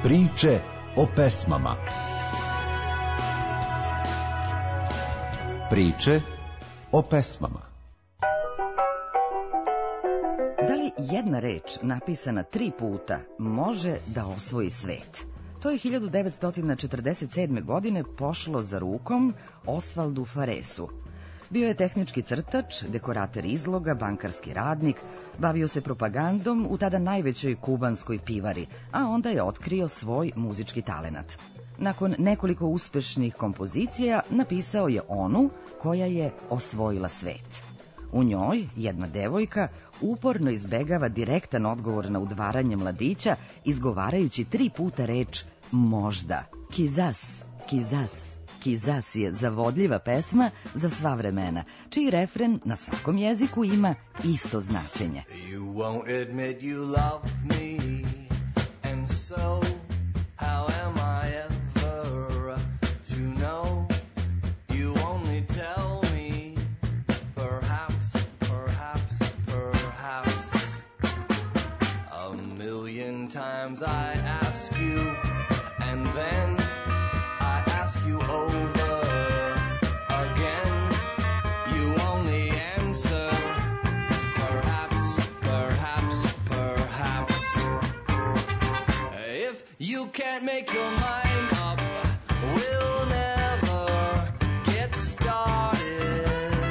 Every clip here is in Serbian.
Priče o pesmama. Priče o pesmama. Da li jedna reč napisana 3 puta može da osvoji svet? To je 1947. godine pošlo za rukom Osvaldu Faresu. Bio je tehnički crtač, dekorator izloga, bankarski radnik, bavio se propagandom u tada najvećoj kubanskoj pivari, a onda je otkrio svoj muzički talenat. Nakon nekoliko uspešnih kompozicija napisao je onu koja je osvojila svet. U njoj jedna devojka uporno izbegava direktan odgovor na udvaranje mladića, izgovarajući 3 puta reč možda. Kizas, kizas. Kizas je zavodljiva pesma za sva vremena, čiji refren na svakom jeziku ima isto značenje. You won't admit you love me, and so how am I ever to know? You only tell me, perhaps, perhaps, perhaps. A million times I ask you, and then I ask you over again. You only answer, perhaps, perhaps, perhaps. If you can't make your mind up, we'll never get started.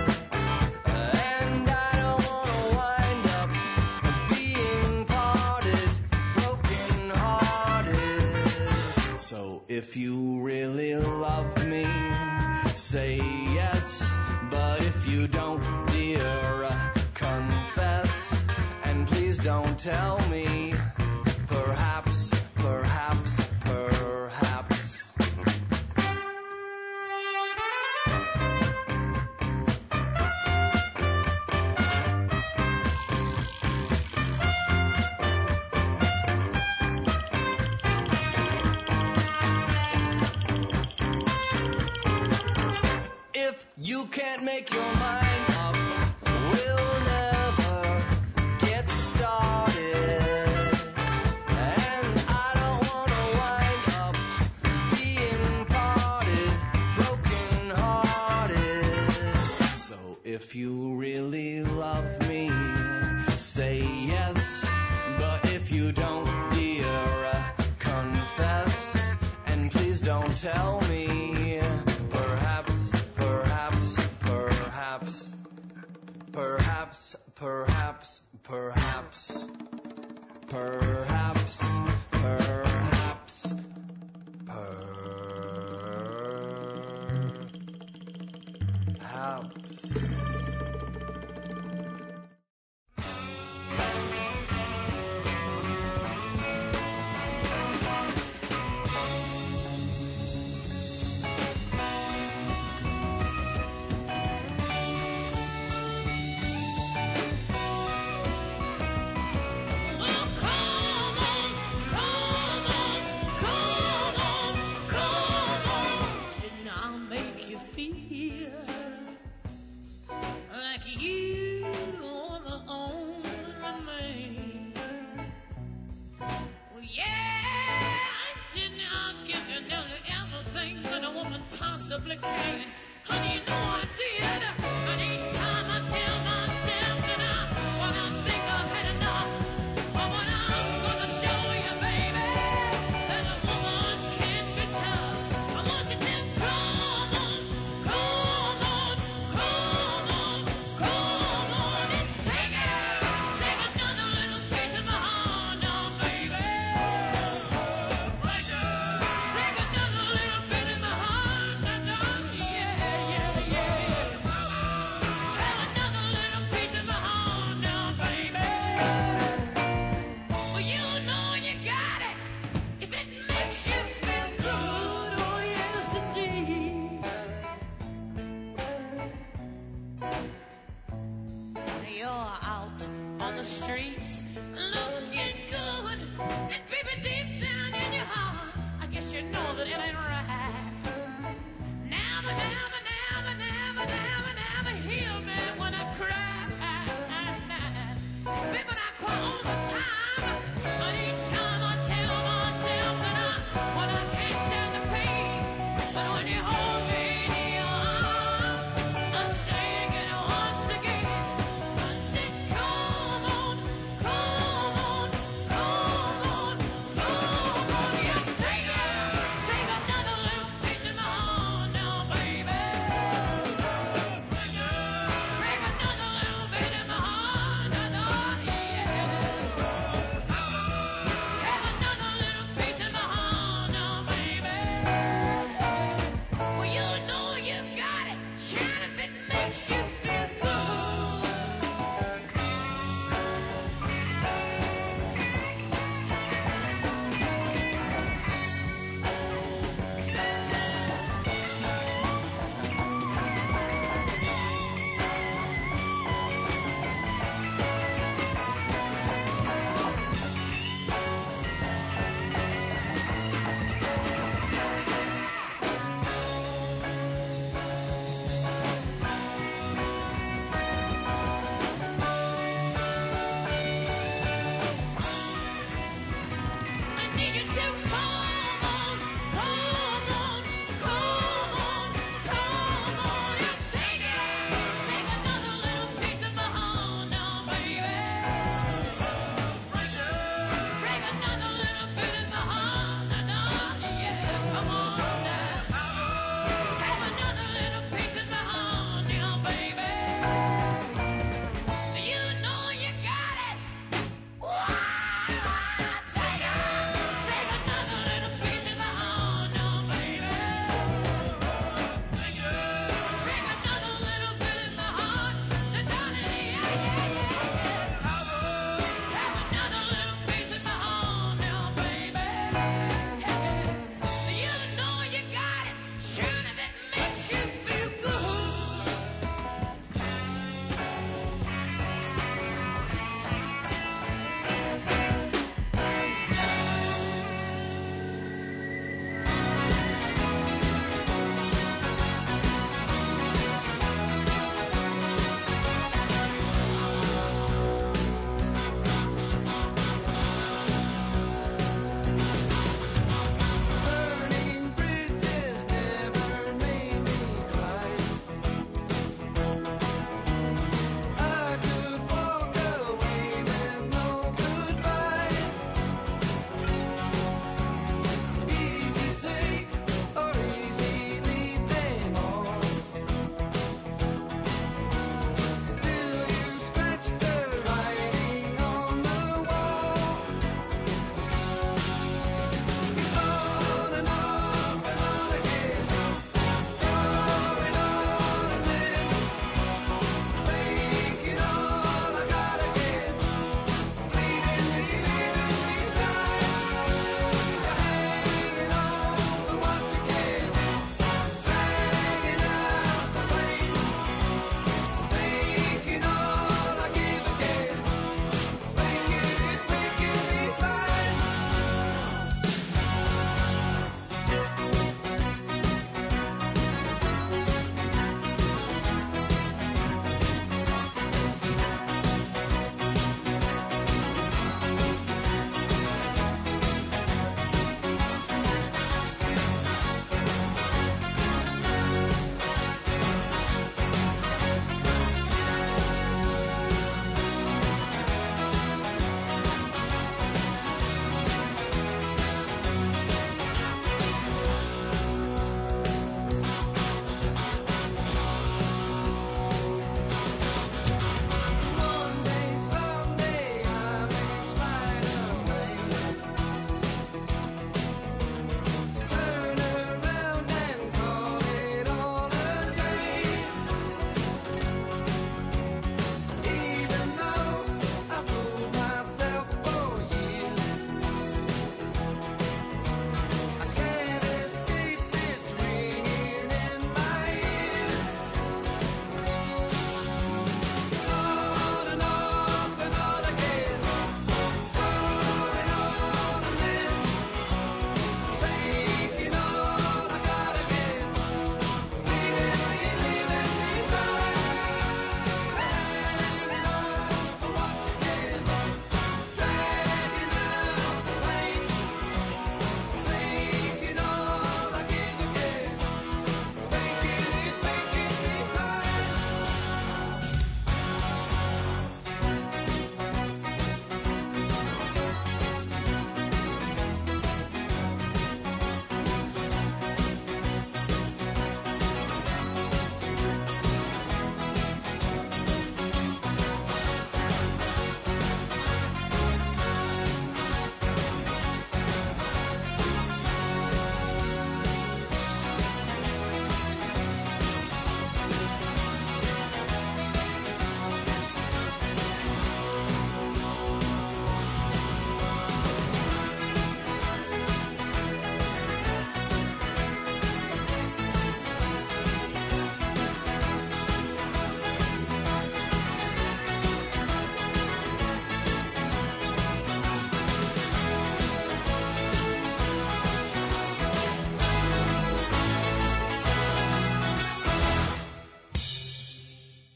And I don't wanna wind up being parted, broken hearted. So if you really love me, say yes. But if you don't, dear, confess. And please don't tell me, perhaps, perhaps, perhaps. If you can't make your mind up, we'll never get started. And I don't wanna wind up being parted, broken hearted. So if you really love me, say yes. But if you don't, dear, confess. And please don't tell me, perhaps, perhaps, perhaps, perhaps, perhaps, perhaps, perhaps, perhaps, perhaps. Possibly can. Honey, you know I did. And each time I tell myself that what I think I've had enough. But what I'm gonna show you, baby, that a woman can be tough. I want you to come on, come on, come on, come on and take another little piece of my heart now, baby. Take another little bit of my heart. Yeah, yeah, yeah.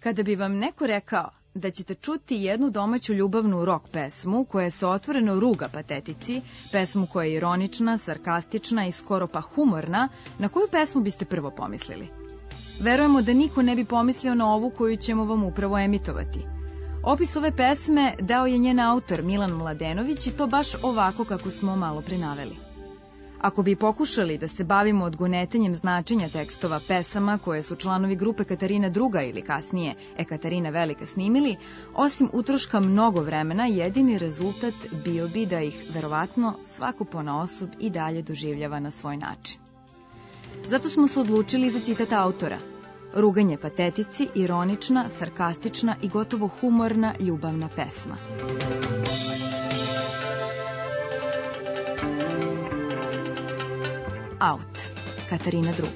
Kada bi vam neko rekao da ćete čuti jednu domaću ljubavnu rock pesmu koja se otvoreno ruga patetici, pesmu koja je ironična, sarkastična i skoro pa humorna, na koju pesmu biste prvo pomislili? Verujemo da niko ne bi pomislio na ovu koju ćemo vam upravo emitovati. Opis ove pesme dao je njen autor Milan Mladenović i to baš ovako kako smo malo pre naveli. Ako bi pokušali da se bavimo odgonetanjem značenja tekstova pesama koje su članovi grupe Katarina II ili kasnije Ekaterina Velika snimili, osim utroška mnogo vremena, jedini rezultat bio bi da ih, verovatno, svako ponaosob i dalje doživljava na svoj način. Zato smo se odlučili za citat autora. Ruganje patetici, ironična, sarkastična i gotovo humorna ljubavna pesma. Out. Katarina II.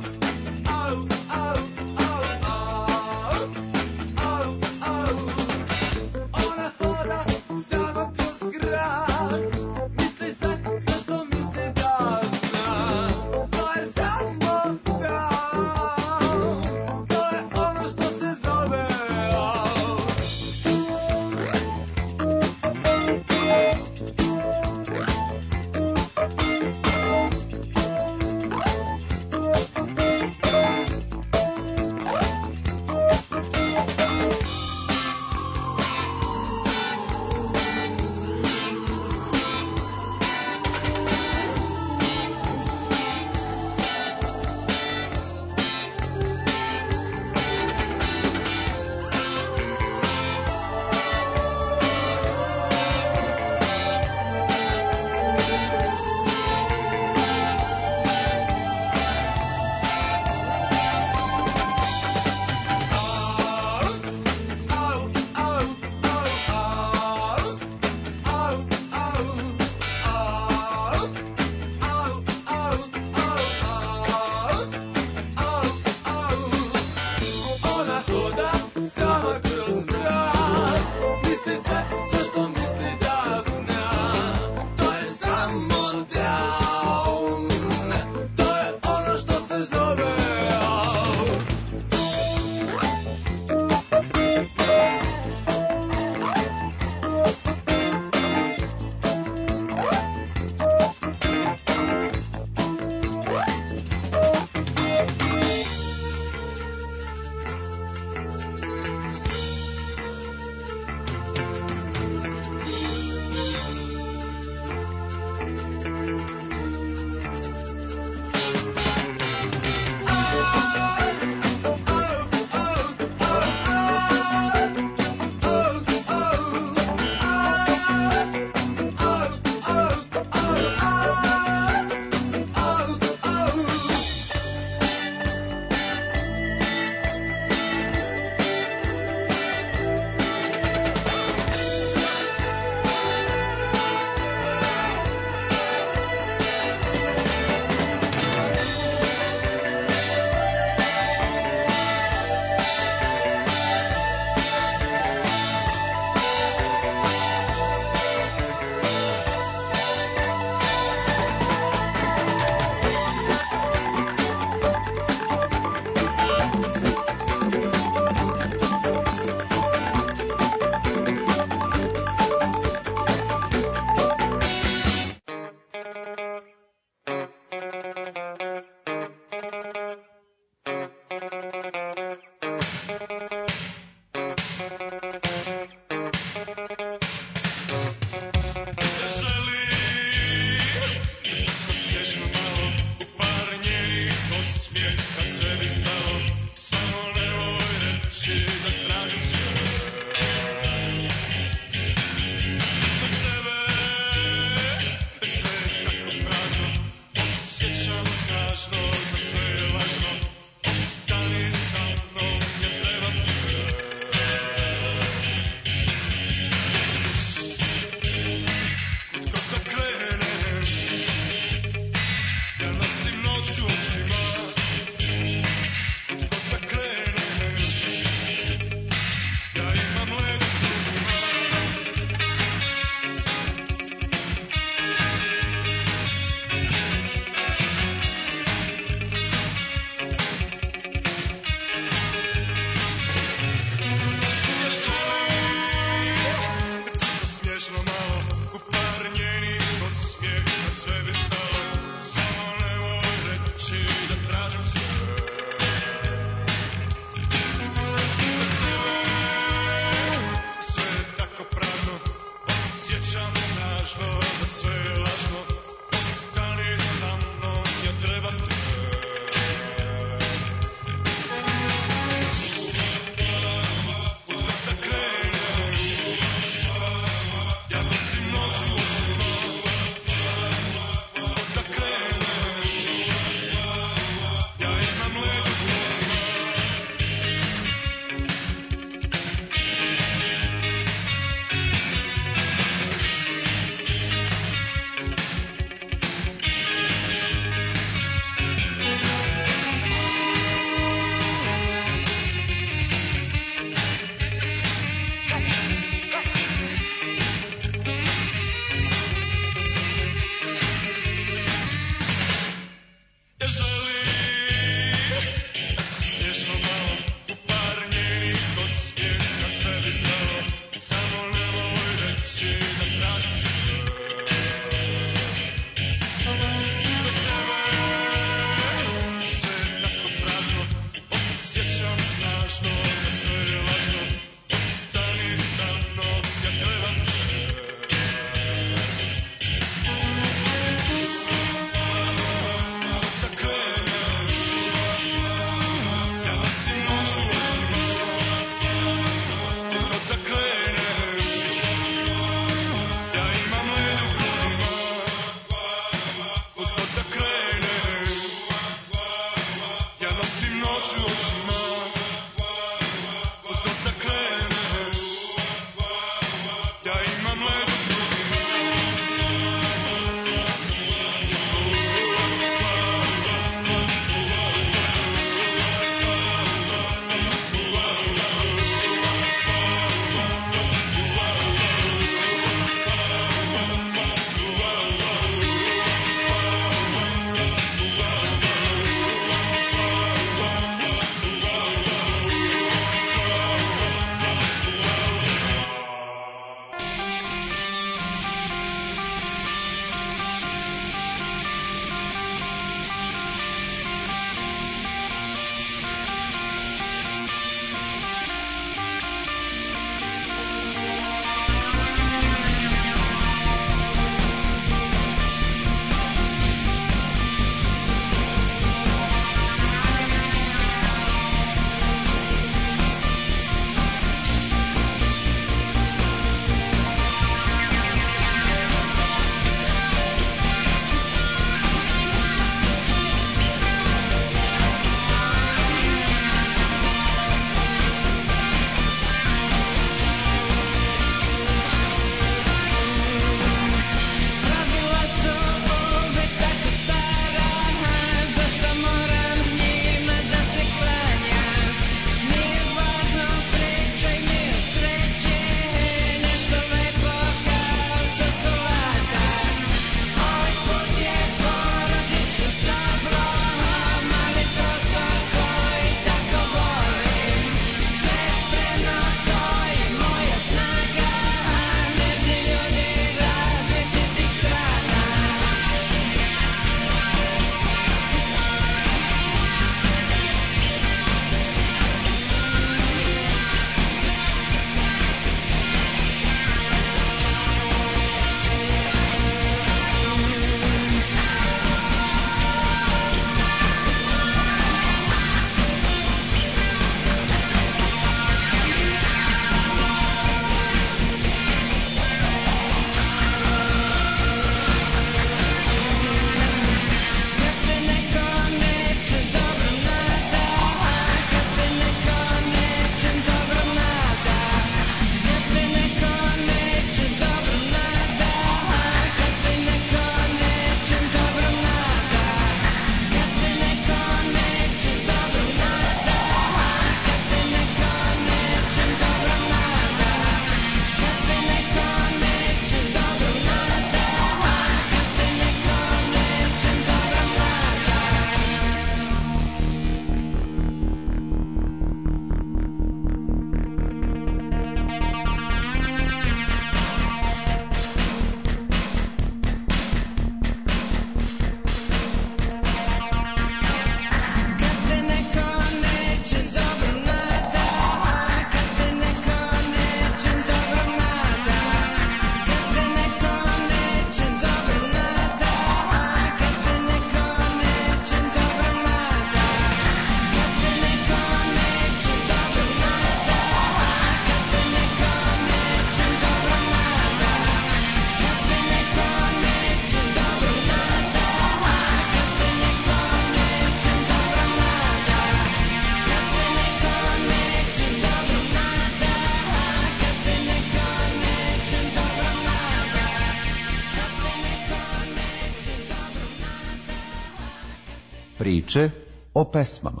Priče o pesmama.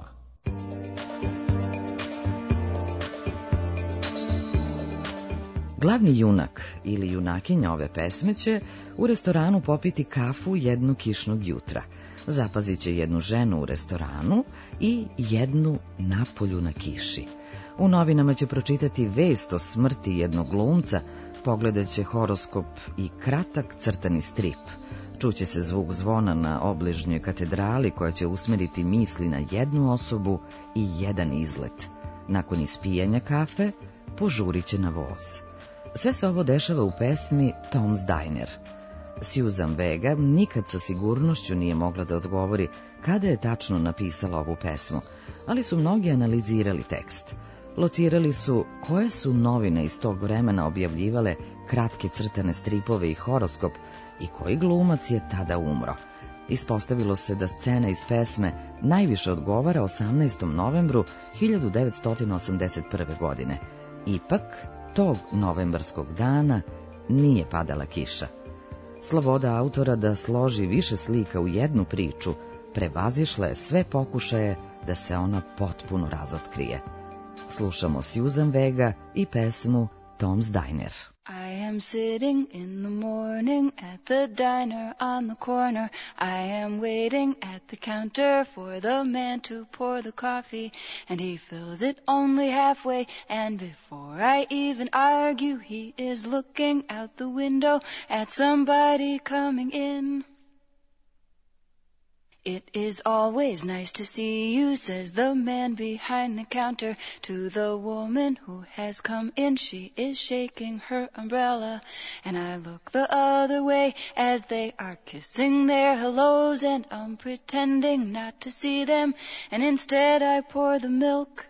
Glavni junak ili junakinja ove pesme će u restoranu popiti kafu jednog kišnog jutra. Zapazit će jednu ženu u restoranu i jednu napolju na kiši. U novinama će pročitati vest o smrti jednog glumca, pogledat će horoskop i kratak crtani strip. Čuće se zvuk zvona na obližnjoj katedrali koja će usmeriti misli na jednu osobu i jedan izlet. Nakon ispijanja kafe, požurit će na voz. Sve se ovo dešava u pesmi Tom's Diner. Susan Vega nikad sa sigurnošću nije mogla da odgovori kada je tačno napisala ovu pesmu, ali su mnogi analizirali tekst. Locirali su koje su novine iz tog vremena objavljivale kratke crtane stripove i horoskop i koji glumac je tada umro. Ispostavilo se da scena iz pesme najviše odgovara 18. novembru 1981. godine. Ipak, tog novembarskog dana nije padala kiša. Sloboda autora da složi više slika u jednu priču prevazišla je sve pokušaje da se ona potpuno razotkrije. Slušamo Susan Vega i pesmu Tom's Diner. I am sitting in the morning at the diner on the corner. I am waiting at the counter for the man to pour the coffee, and he fills it only halfway, and before I even argue, he is looking out the window at somebody coming in. It is always nice to see you, says the man behind the counter to the woman who has come in. She is shaking her umbrella, and I look the other way as they are kissing their hellos, and I'm pretending not to see them, and instead I pour the milk.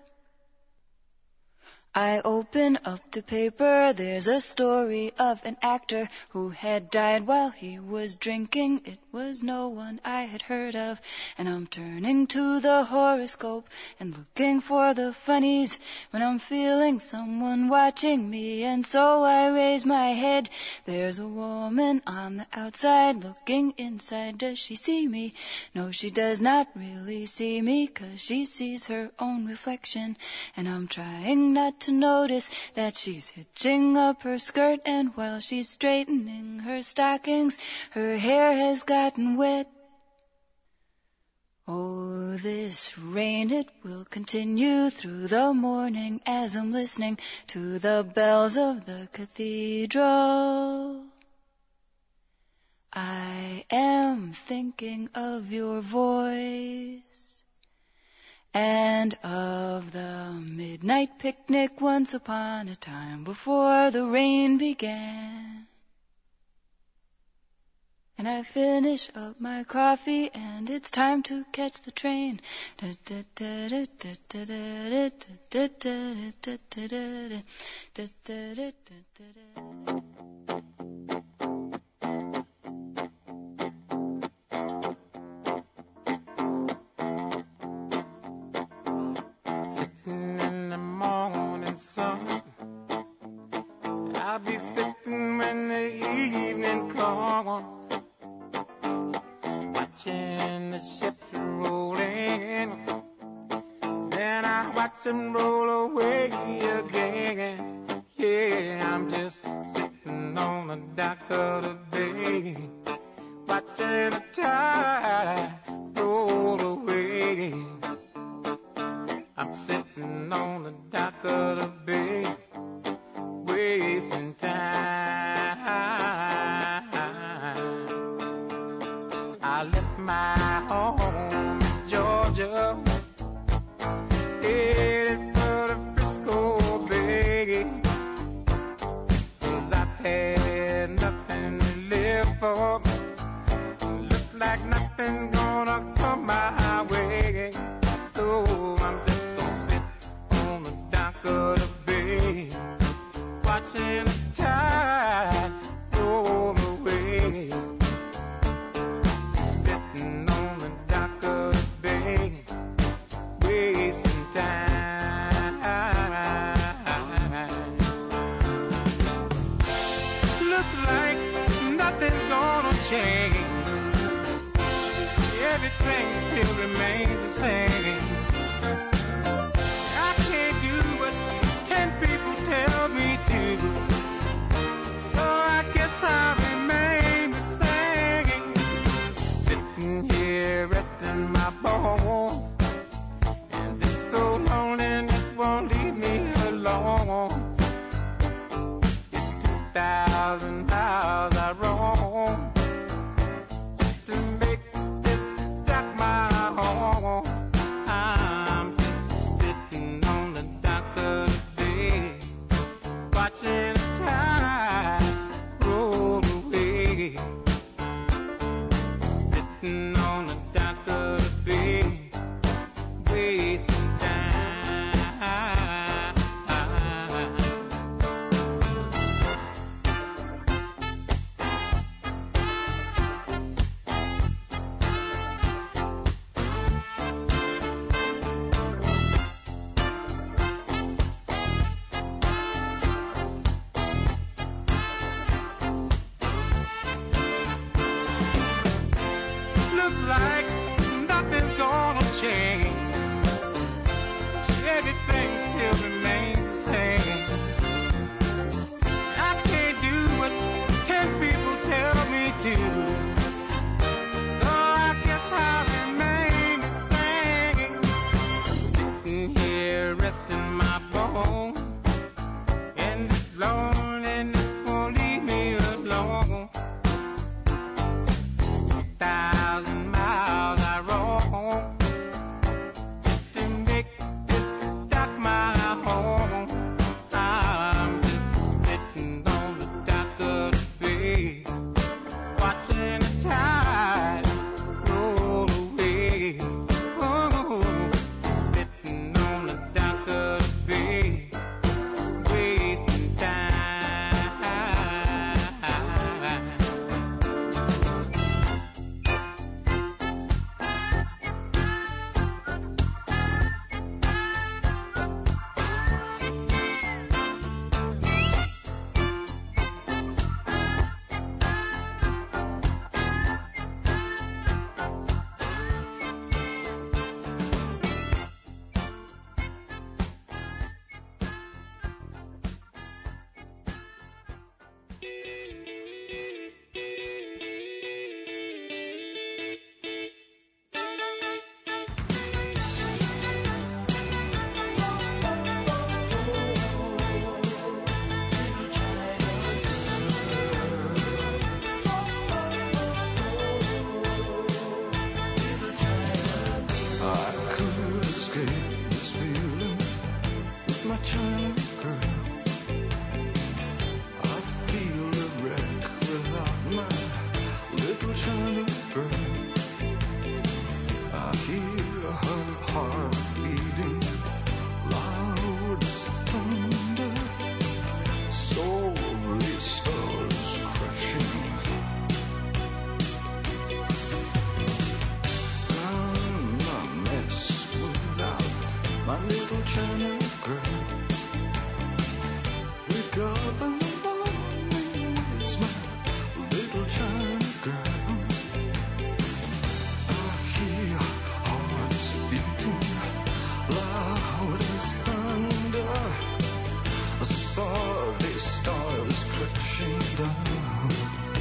I open up the paper, there's a story of an actor who had died while he was drinking. It was no one I had heard of, and I'm turning to the horoscope and looking for the funnies when I'm feeling someone watching me, and so I raise my head. There's a woman on the outside looking inside. Does she see me? No, she does not really see me, 'cause she sees her own reflection, and I'm trying not to notice that she's hitching up her skirt, and while she's straightening her stockings, her hair has gotten wet. Oh, this rain, it will continue through the morning as I'm listening to the bells of the cathedral. I am thinking of your voice and of the midnight picnic once upon a time before the rain began. And I finish up my coffee and it's time to catch the train. Sitting in the morning sun, I'll be sitting when the evening comes, watching the ships rolling, then I watch them roll away again. Yeah, I'm just sitting on the dock of the bay, watching the tide roll away. I'm sitting on the dock of the bay, wasting time. I left my home in Georgia, headed for the Frisco Bay, 'cause I've had nothing to live for. Looks like nothing's gonna come my way, so I'm just gonna sit on the dock of the bay, watching the tide roll away. Sitting on the dock of the bay, wasting time. Looks like nothing's gonna change. Every everything still remains the same. I can't do what 10 people tell me to, so I guess I'll remain the same. Sitting here resting my bones, and this so loneliness won't leave me alone. It's 2,000 miles I roam just to make this dock my home. I'm just sitting on the dock of the bay, watching the tide roll away. Sitting on the dock of the bay, wasting time. Looks like nothing's gonna change. Everything still remains the same. I can't do what 10 people tell me to, so I guess I'll remain the same. Sitting here resting my bones, and this loneliness won't leave me alone. 2,000 miles I roam just to make this dock my home. I'm just sitting on the dock of the bay, watching the tide roll away. Oh, sitting on the dock of the bay, wasting time. I could escape this feeling with my China girl. I feel a wreck without my little China girl. I hear her heart beating loud as thunder, softly stars crashing. I'm a mess without my little China girl. Wake up in the morning, it's my little China girl. I hear hearts beating loud as thunder, softly stars crashing down.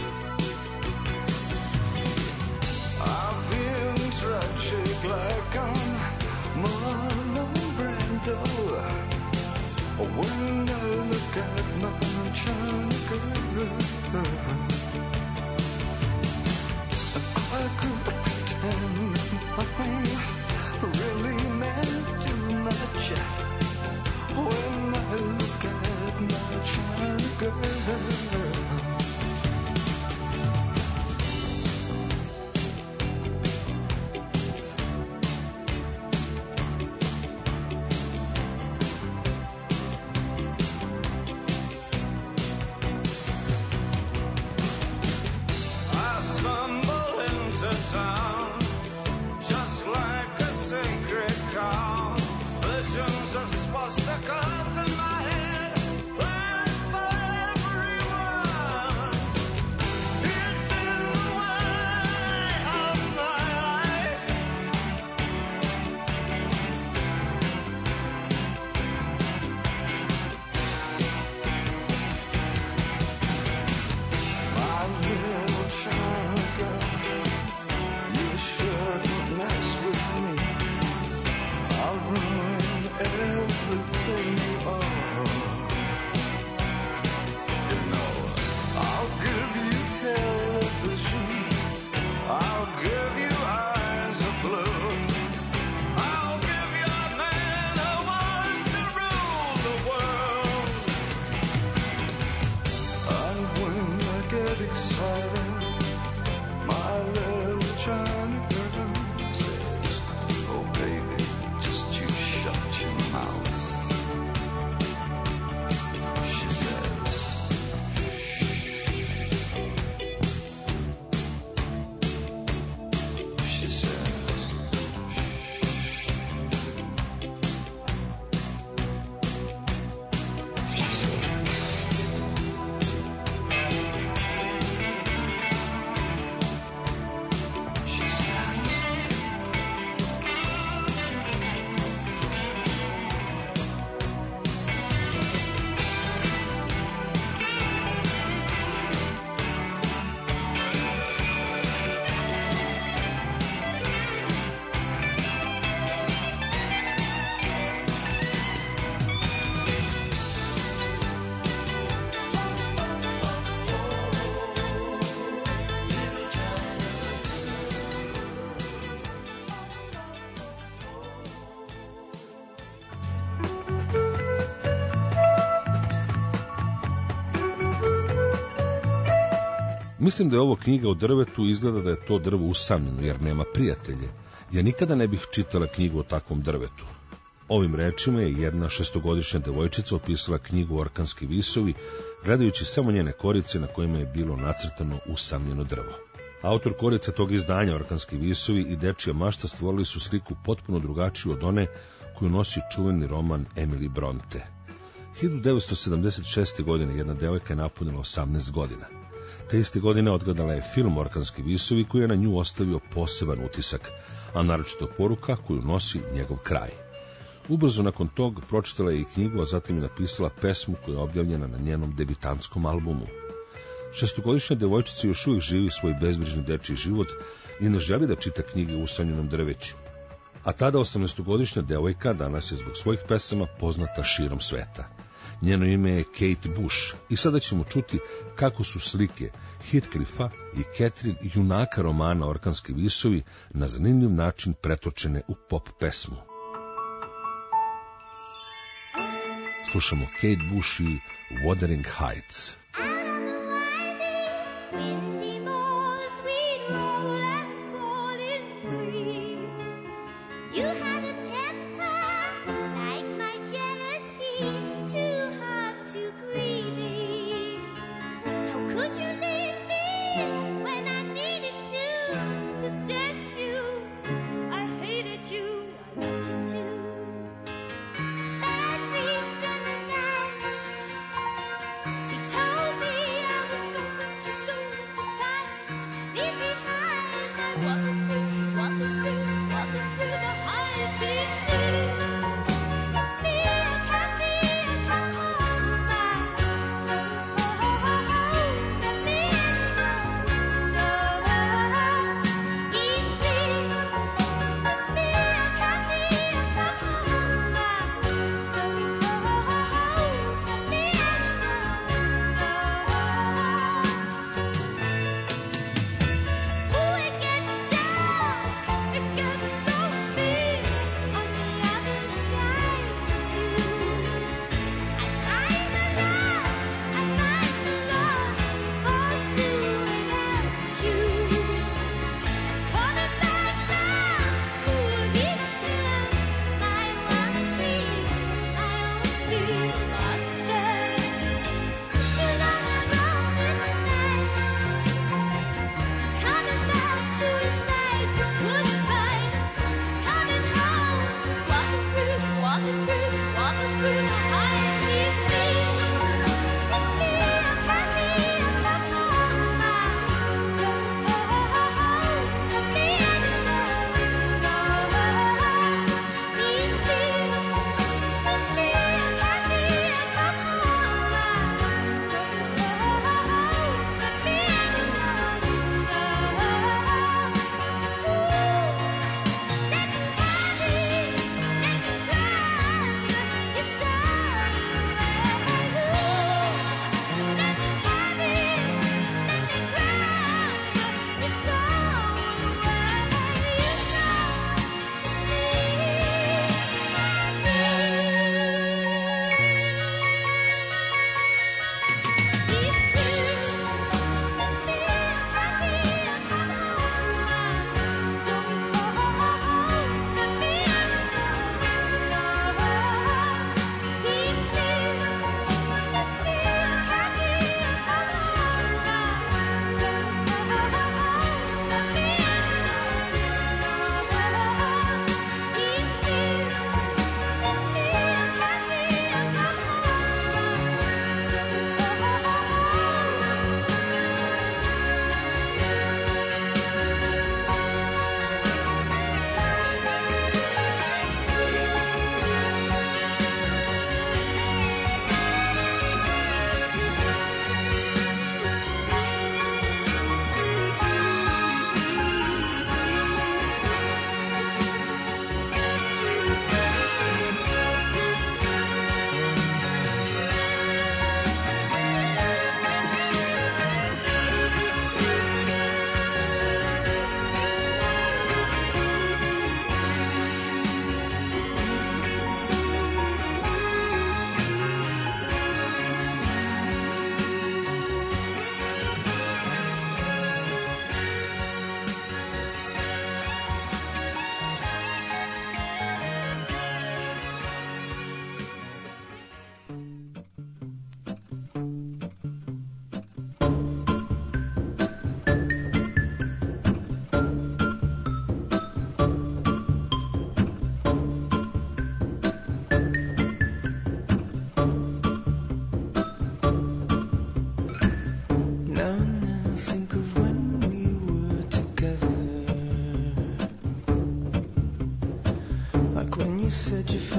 I've been tragic like on Marlon Brando when I look at my China girl. I could pretend nothing really meant too much when I look at my China girl. I stumble into town Mislim da je ovo knjiga o drvetu i izgleda da je to drvo usamljeno, jer nema prijatelje. Ja nikada ne bih čitala knjigu o takvom drvetu. Ovim rečima je jedna 6-godišnja devojčica opisala knjigu Orkanski visovi, gledajući samo njene korice na kojima je bilo nacrtano usamljeno drvo. Autor korica tog izdanja Orkanski visovi i Dečija mašta stvorili su sliku potpuno drugačiju od one koju nosi čuveni roman Emily Bronte. 1976. godine jedna devojka je napunila 18 godina. Te iste godine odgledala je film Orkanski visovi koji je na nju ostavio poseban utisak, a naročito poruka koju nosi njegov kraj. Ubrzo nakon tog pročitala je i knjigu, a zatim je napisala pesmu koja je objavljena na njenom debitantskom albumu. 6-godišnja devojčica još uvijek živi svoj bezbrižni dečiji život i ne želi da čita knjige u usamljenom drveću. A tada 18-godišnja devojka danas je zbog svojih pesama poznata širom sveta. Njeno ime je Kate Bush i sada ćemo čuti kako su slike Heathcliffa i Catherine, junaka romana Orkanski visovi, na zanimljiv način pretočene u pop pesmu. Slušamo Kate Bush i Wuthering Heights. Walking through the high city. Feel Kathy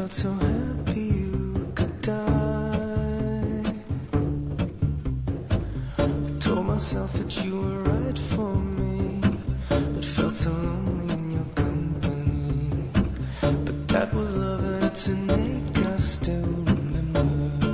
felt so happy you could die. I told myself that you were right for me, but felt so lonely in your company. But that was love and it's innate, I still remember.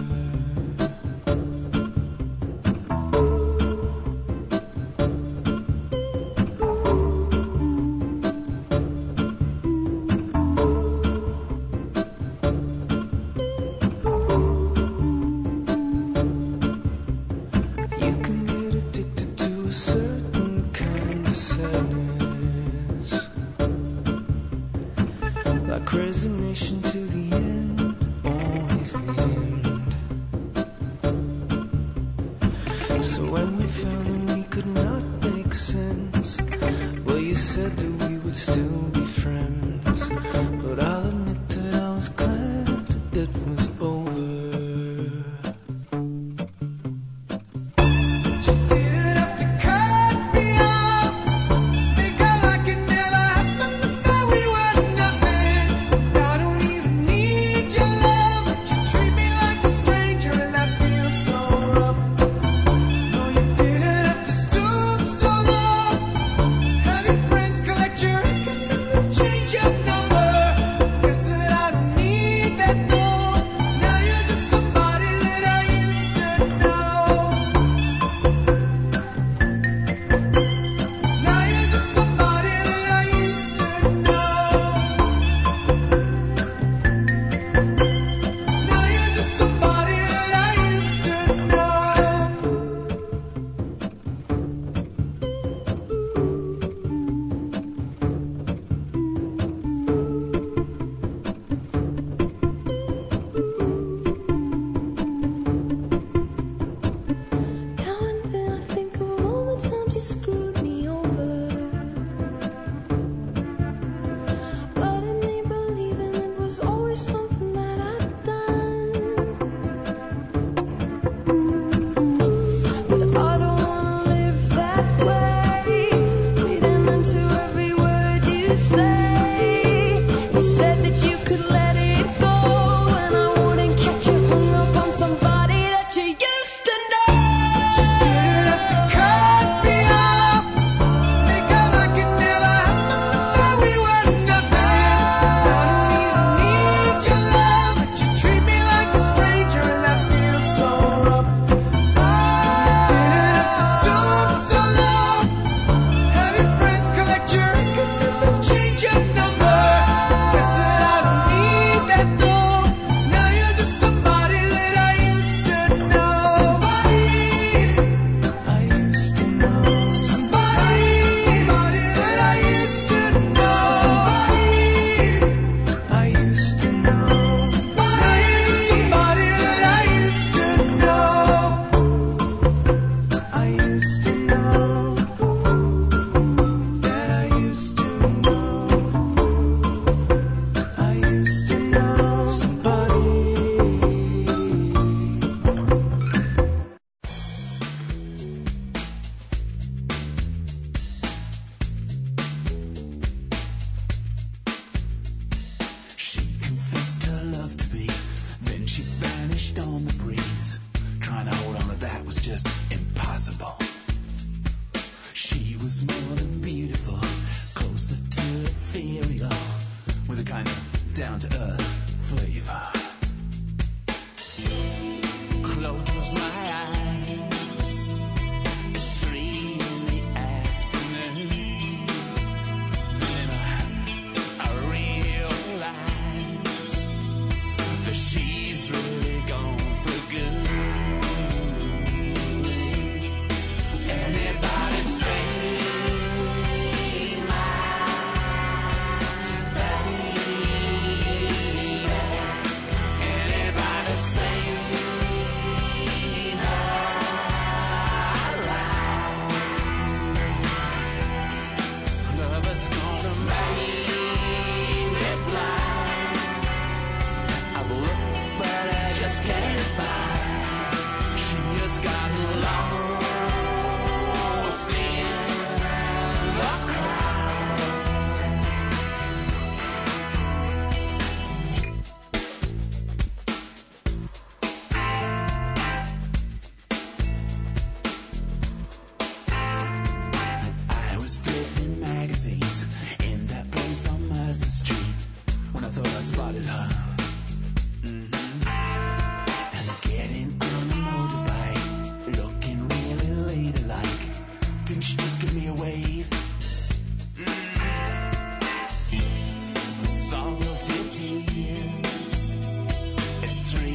Resignation to the end, always the end. So when we found we could not make sense, well, you said that we would still be friends. But I'll admit that I was glad it was over.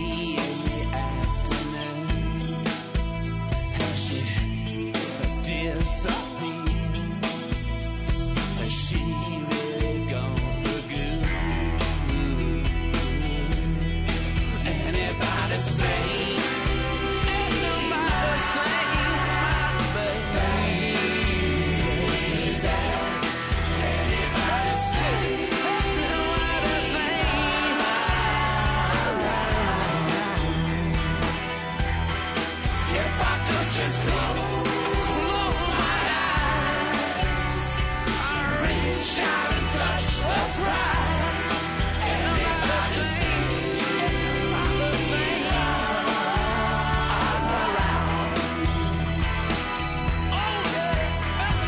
in the afternoon. Has she disappeared? Has she really gone for good? Anybody say? Anybody say? My baby. Anybody say? Anybody say? If I just close my eyes, I reach out and touch the prize. Anybody say? Anybody say? I'm around. Oh yeah, that's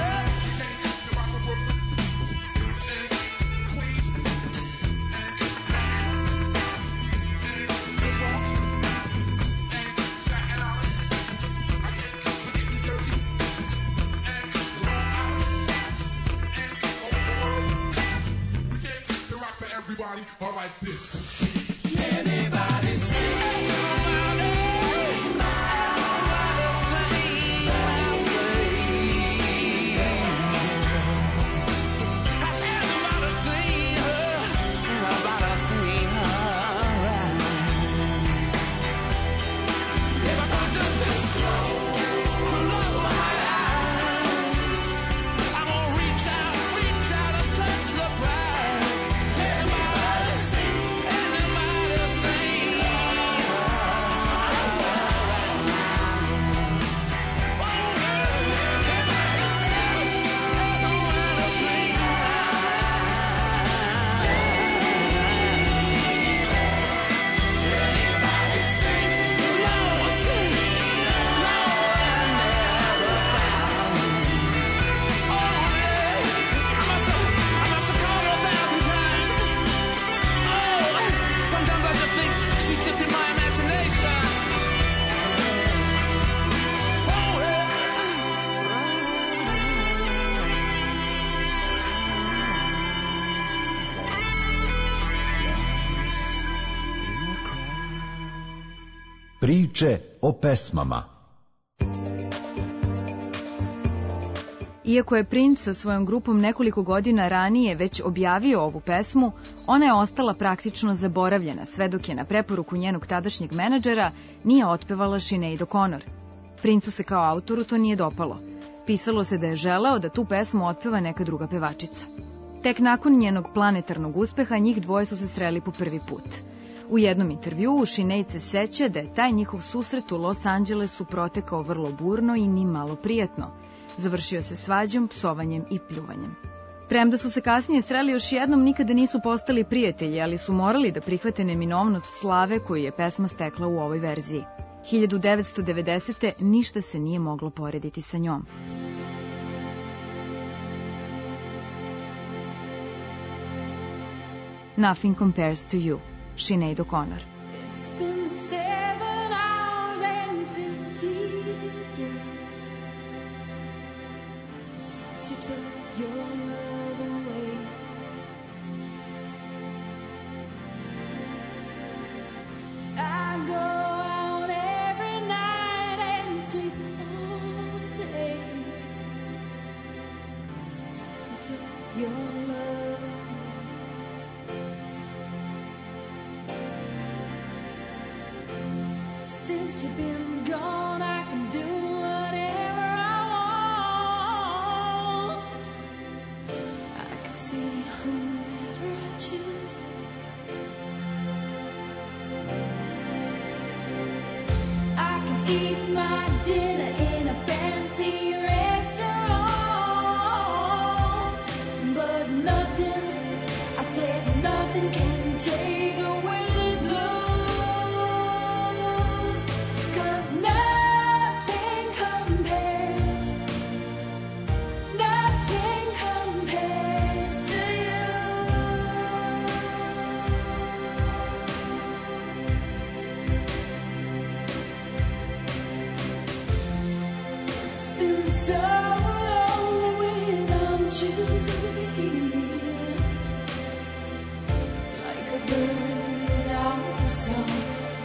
Everybody, all right, this. anybody say? Anybody say? My baby. Has anybody seen her? Anybody seen her? If I could just close my eyes, I'm gonna reach out and touch the prize. Anybody say? Anybody say? Sometimes I just think she's just in my imagination. Priče o pesmama. Iako je Prince sa svojom grupom nekoliko godina ranije već objavio ovu pesmu, ona je ostala praktično zaboravljena sve dok je na preporuku njenog tadašnjeg menadžera nije otpevala Sinead O'Connor. Princu se kao autoru to nije dopalo. Pisalo se da je želeo da tu pesmu otpeva neka druga pevačica. Tek nakon njenog planetarnog uspeha njih dvoje su se sreli po prvi put. U jednom intervjuu Sinead se seća da je taj njihov susret u Los Angelesu protekao vrlo burno i ni malo prijatno. Završio se svađom, psovanjem i pljuvanjem. Premda su se kasnije sreli još jednom, nikada nisu postali prijatelji, ali su morali da prihvate neminovnost slave koju je pesma stekla u ovoj verziji. 1990. ništa se nije moglo porediti sa njom. Nothing Compares to You, Sinead O'Connor. It's been 7 hours and 50 days since you took your love away. I go out every night and sleep all day since you took your love away. Since you've been gone, I can do whatever I want. I can see whomever I choose. I can eat my dinner in a fancy restaurant, but nothing, I said nothing can take away this blues, 'cause nothing compares to you. It's been so lonely without you here, like a bird without a song.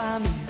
by me.